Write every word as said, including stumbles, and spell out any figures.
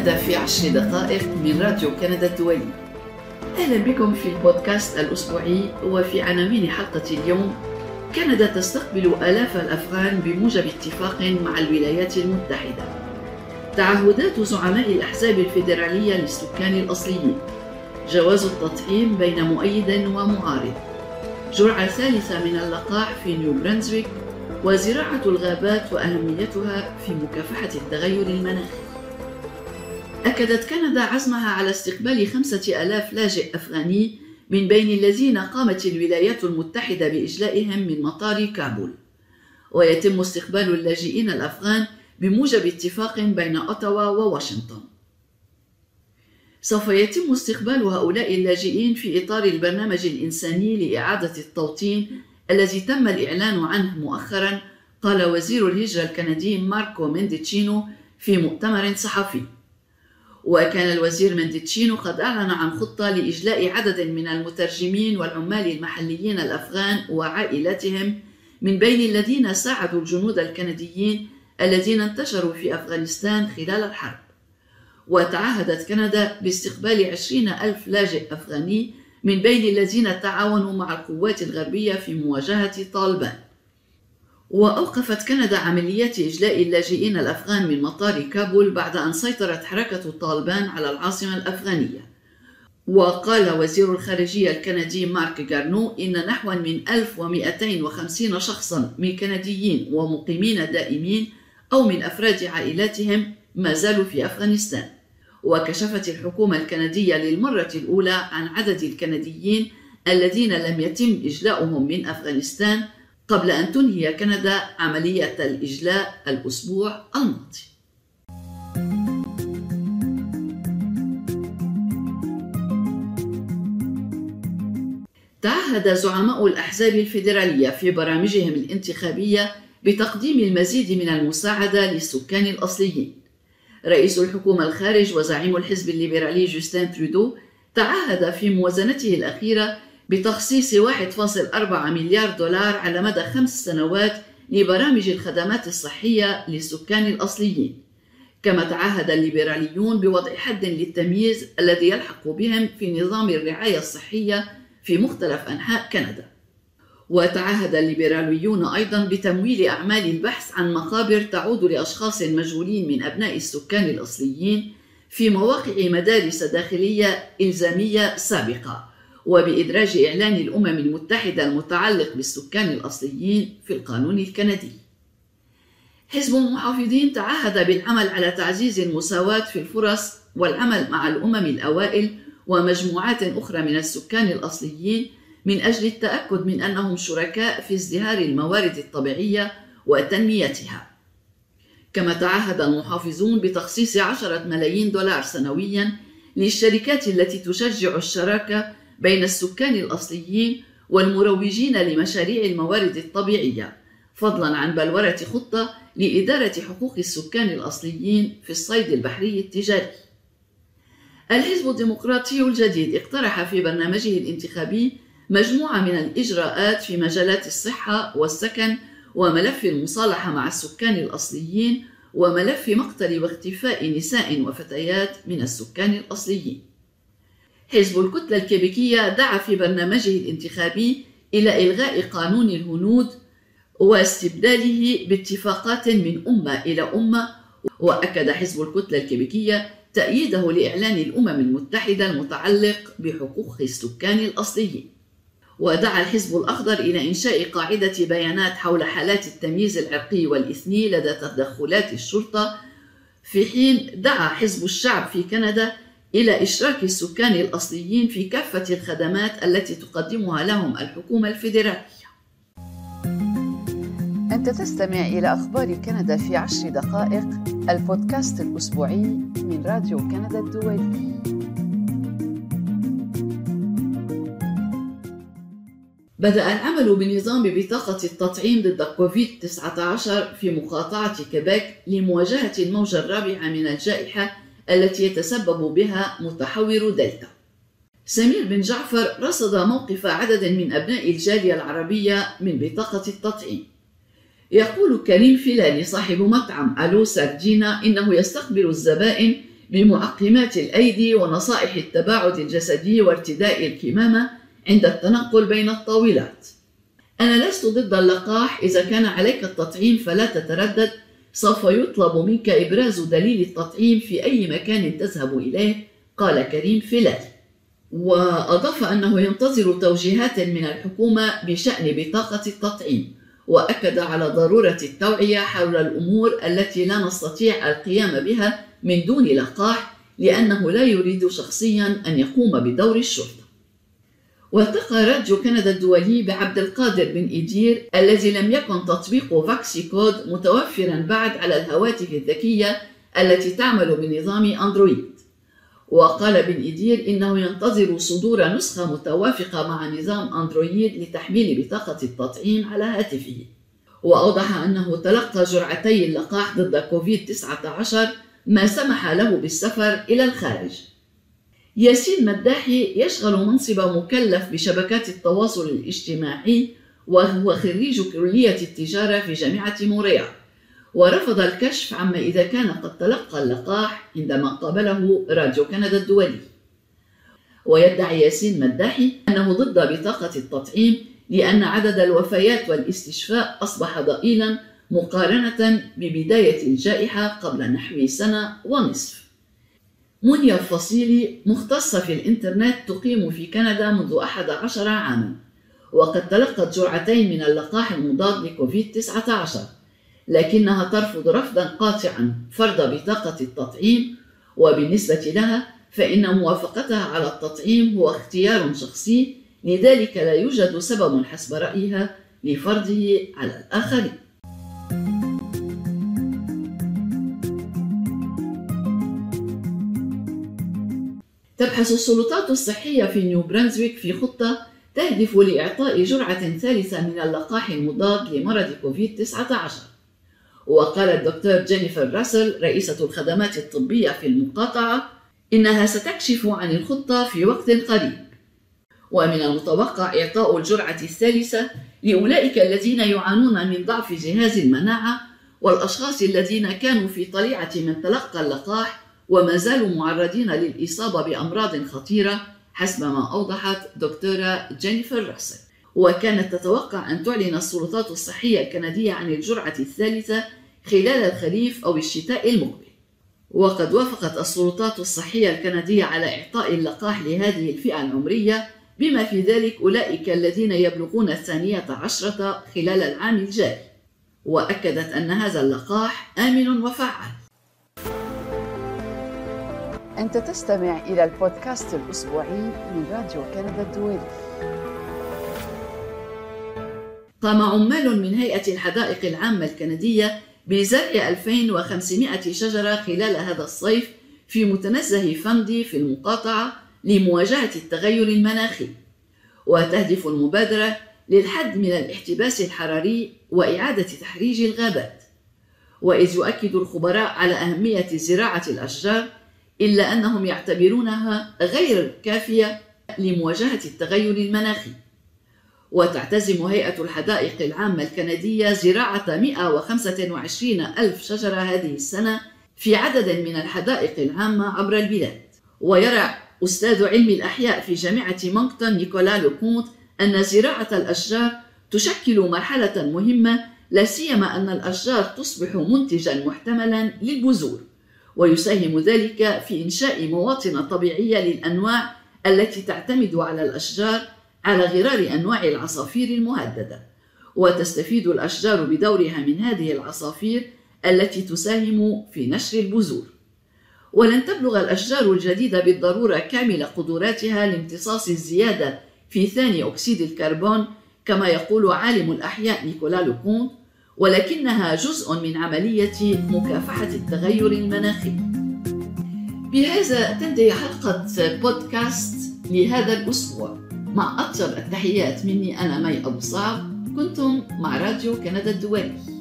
كندا في عشر دقائق من راديو كندا الدولي. أهلا بكم في البودكاست الأسبوعي. وفي عناوين حلقة اليوم: كندا تستقبل آلاف الأفغان بموجب اتفاق مع الولايات المتحدة. تعهدات زعماء الأحزاب الفيدرالية للسكان الأصليين. جواز التطعيم بين مؤيد ومعارض. جرعة ثالثة من اللقاح في نيو برنسويك. وزراعة الغابات وأهميتها في مكافحة التغير المناخي. أكدت كندا عزمها على استقبال خمسة آلاف لاجئ أفغاني، من بين الذين قامت الولايات المتحدة بإجلائهم من مطار كابول. ويتم استقبال اللاجئين الأفغان بموجب اتفاق بين أوتاوا وواشنطن. سوف يتم استقبال هؤلاء اللاجئين في إطار البرنامج الإنساني لإعادة التوطين الذي تم الإعلان عنه مؤخرا، قال وزير الهجرة الكندي ماركو منديتشينو في مؤتمر صحفي. وكان الوزير منديتشينو قد أعلن عن خطة لإجلاء عدد من المترجمين والعمال المحليين الأفغان وعائلاتهم، من بين الذين ساعدوا الجنود الكنديين الذين انتشروا في أفغانستان خلال الحرب. وتعهدت كندا باستقبال عشرين ألف لاجئ أفغاني، من بين الذين تعاونوا مع القوات الغربية في مواجهة طالبان. وأوقفت كندا عمليات إجلاء اللاجئين الأفغان من مطار كابول بعد أن سيطرت حركة طالبان على العاصمة الأفغانية. وقال وزير الخارجية الكندي مارك غارنو إن نحو من ألف ومئتين وخمسين شخصا من كنديين ومقيمين دائمين أو من أفراد عائلاتهم ما زالوا في أفغانستان. وكشفت الحكومة الكندية للمرة الأولى عن عدد الكنديين الذين لم يتم إجلاؤهم من أفغانستان قبل أن تنهي كندا عملية الإجلاء الأسبوع الماضي. تعهد زعماء الأحزاب الفيدرالية في برامجهم الانتخابية بتقديم المزيد من المساعدة للسكان الأصليين. رئيس الحكومة الخارج وزعيم الحزب الليبرالي جوستين ترودو تعهد في موازنته الأخيرة بتخصيص واحد فاصلة أربعة مليار دولار على مدى خمس سنوات لبرامج الخدمات الصحية للسكان الأصليين. كما تعهد الليبراليون بوضع حد للتمييز الذي يلحق بهم في نظام الرعاية الصحية في مختلف أنحاء كندا. وتعهد الليبراليون أيضا بتمويل أعمال البحث عن مقابر تعود لأشخاص مجهولين من أبناء السكان الأصليين في مواقع مدارس داخلية إلزامية سابقة، وبإدراج إعلان الأمم المتحدة المتعلق بالسكان الأصليين في القانون الكندي. حزب المحافظين تعهد بالعمل على تعزيز المساواة في الفرص والعمل مع الأمم الأوائل ومجموعات أخرى من السكان الأصليين من أجل التأكد من أنهم شركاء في ازدهار الموارد الطبيعية وتنميتها. كما تعهد المحافظون بتخصيص عشرة ملايين دولار سنويا للشركات التي تشجع الشراكة بين السكان الأصليين والمروجين لمشاريع الموارد الطبيعية، فضلا عن بلورة خطة لإدارة حقوق السكان الأصليين في الصيد البحري التجاري. الحزب الديمقراطي الجديد اقترح في برنامجه الانتخابي مجموعة من الإجراءات في مجالات الصحة والسكن وملف المصالحة مع السكان الأصليين وملف مقتل واختفاء نساء وفتيات من السكان الأصليين. حزب الكتلة الكيبيكية دعا في برنامجه الانتخابي إلى إلغاء قانون الهنود واستبداله باتفاقات من أمة إلى أمة. وأكد حزب الكتلة الكيبيكية تأييده لإعلان الأمم المتحدة المتعلق بحقوق السكان الأصليين. ودعا الحزب الأخضر إلى إنشاء قاعدة بيانات حول حالات التمييز العرقي والإثني لدى تدخلات الشرطة، في حين دعا حزب الشعب في كندا إلى إشراك السكان الأصليين في كافة الخدمات التي تقدمها لهم الحكومة الفيدرالية. أنت تستمع إلى أخبار كندا في عشر دقائق، البودكاست الأسبوعي من راديو كندا الدولي. بدأ العمل بنظام بطاقة التطعيم ضد كوفيد تسعة عشر في مقاطعة كيبيك لمواجهة الموجة الرابعة من الجائحة التي يتسبب بها متحور دلتا. سمير بن جعفر رصد موقف عدد من أبناء الجالية العربية من بطاقة التطعيم. يقول كريم فيلاني صاحب مطعم ألو ساردينا إنه يستقبل الزبائن بمعقمات الأيدي ونصائح التباعد الجسدي وارتداء الكمامة عند التنقل بين الطاولات. أنا لست ضد اللقاح، إذا كان عليك التطعيم فلا تتردد، سوف يطلب منك إبراز دليل التطعيم في أي مكان تذهب إليه، قال كريم فيلال. وأضاف أنه ينتظر توجيهات من الحكومة بشأن بطاقة التطعيم، وأكد على ضرورة التوعية حول الأمور التي لا نستطيع القيام بها من دون لقاح، لأنه لا يريد شخصيا أن يقوم بدور الشرطة. والتقى راديو كندا الدولي بعبد القادر بن إدير الذي لم يكن تطبيق فاكسي كود متوفرا بعد على الهواتف الذكية التي تعمل بنظام أندرويد. وقال بن إدير إنه ينتظر صدور نسخة متوافقة مع نظام أندرويد لتحميل بطاقة التطعيم على هاتفه. وأوضح أنه تلقى جرعتي اللقاح ضد كوفيد تسعة عشر ما سمح له بالسفر إلى الخارج. ياسين مداحي يشغل منصب مكلف بشبكات التواصل الاجتماعي، وهو خريج كلية التجارة في جامعة مونريال، ورفض الكشف عما إذا كان قد تلقى اللقاح عندما قابله راديو كندا الدولي. ويدعي ياسين مداحي أنه ضد بطاقة التطعيم لأن عدد الوفيات والاستشفاء أصبح ضئيلا مقارنة ببداية الجائحة قبل نحو سنة ونصف. منيا الفصيلي مختصة في الإنترنت تقيم في كندا منذ أحد عشر عاما، وقد تلقت جرعتين من اللقاح المضاد لكوفيد تسعة عشر، لكنها ترفض رفضا قاطعا فرض بطاقة التطعيم، وبالنسبة لها فإن موافقتها على التطعيم هو اختيار شخصي، لذلك لا يوجد سبب حسب رأيها لفرضه على الآخرين. تبحث السلطات الصحية في نيو برنسويك في خطة تهدف لإعطاء جرعة ثالثة من اللقاح المضاد لمرض كوفيد تسعة عشر. وقال الدكتور جينيفر راسل رئيسة الخدمات الطبية في المقاطعة إنها ستكشف عن الخطة في وقت قريب، ومن المتوقع إعطاء الجرعة الثالثة لأولئك الذين يعانون من ضعف جهاز المناعة والأشخاص الذين كانوا في طليعة من تلقى اللقاح وما زالوا معرضين للإصابة بأمراض خطيرة، حسب ما أوضحت دكتورة جينيفر راسل. وكانت تتوقع أن تعلن السلطات الصحية الكندية عن الجرعة الثالثة خلال الخريف أو الشتاء المقبل. وقد وافقت السلطات الصحية الكندية على إعطاء اللقاح لهذه الفئة العمرية، بما في ذلك أولئك الذين يبلغون الثانية عشرة خلال العام الجاري، وأكدت أن هذا اللقاح آمن وفعال. أنت تستمع إلى البودكاست الأسبوعي من راديو كندا الدولي. قام عمال من هيئة الحدائق العامة الكندية بزرع ألفين وخمسمائة شجرة خلال هذا الصيف في متنزه فندي في المقاطعة لمواجهة التغير المناخي. وتهدف المبادرة للحد من الاحتباس الحراري وإعادة تحريج الغابات. وإذ يؤكد الخبراء على أهمية زراعة الأشجار، إلا أنهم يعتبرونها غير كافية لمواجهة التغير المناخي. وتعتزم هيئة الحدائق العامة الكندية زراعة مئة وخمسة وعشرين ألف شجرة هذه السنة في عدد من الحدائق العامة عبر البلاد. ويرى أستاذ علم الأحياء في جامعة مونكتون نيكولا لوكونت أن زراعة الأشجار تشكل مرحلة مهمة، لا سيما أن الأشجار تصبح منتجا محتملا للبذور، ويساهم ذلك في إنشاء مواطن طبيعية للأنواع التي تعتمد على الأشجار على غرار أنواع العصافير المهددة. وتستفيد الأشجار بدورها من هذه العصافير التي تساهم في نشر البذور. ولن تبلغ الأشجار الجديدة بالضرورة كامل قدراتها لامتصاص الزيادة في ثاني أكسيد الكربون كما يقول عالم الأحياء نيكولا لوكونت، ولكنها جزء من عملية مكافحة التغير المناخي. بهذا تنتهي حلقة بودكاست لهذا الأسبوع. مع أطيب التحيات مني، أنا مي أبو صعب، كنتم مع راديو كندا الدولي.